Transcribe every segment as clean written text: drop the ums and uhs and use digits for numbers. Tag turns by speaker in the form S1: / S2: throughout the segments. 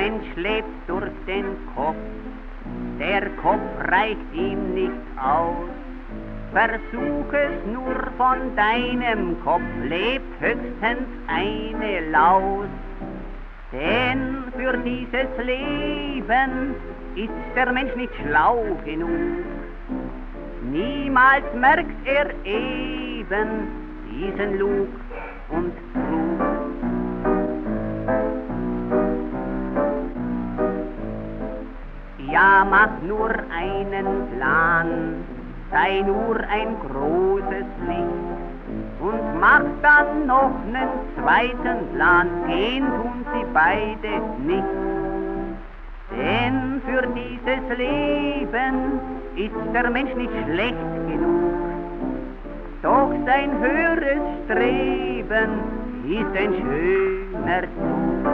S1: Mensch lebt durch den Kopf, der Kopf reicht ihm nicht aus. Versuch es nur von deinem Kopf, lebt höchstens eine Laus. Denn für dieses Leben ist der Mensch nicht schlau genug. Niemals merkt er eben diesen Lug und Trug. Ja, mach nur einen Plan, sei nur ein großes Licht und mach dann noch nen zweiten Plan, gehen tun sie beide nicht. Denn für dieses Leben ist der Mensch nicht schlecht genug, doch sein höheres Streben ist ein schöner Zug.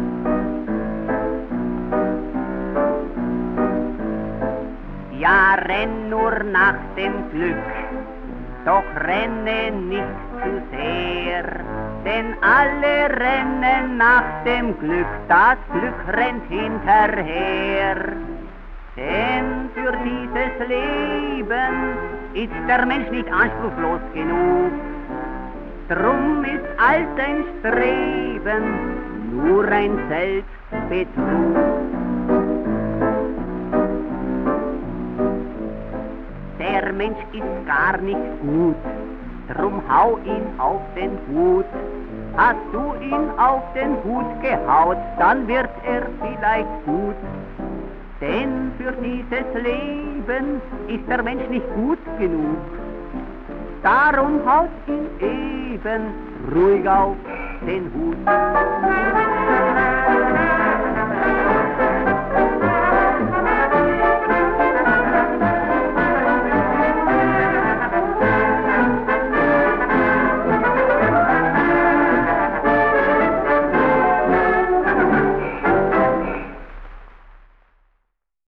S1: Ja, renn nur nach dem Glück, doch renne nicht zu sehr, denn alle rennen nach dem Glück, das Glück rennt hinterher. Denn für dieses Leben ist der Mensch nicht anspruchslos genug, drum ist all sein Streben nur ein Selbstbetrug. Der Mensch ist gar nicht gut, drum hau ihn auf den Hut. Hast du ihn auf den Hut gehaut, dann wird er vielleicht gut. Denn für dieses Leben ist der Mensch nicht gut genug. Darum haut ihn eben ruhig auf den Hut.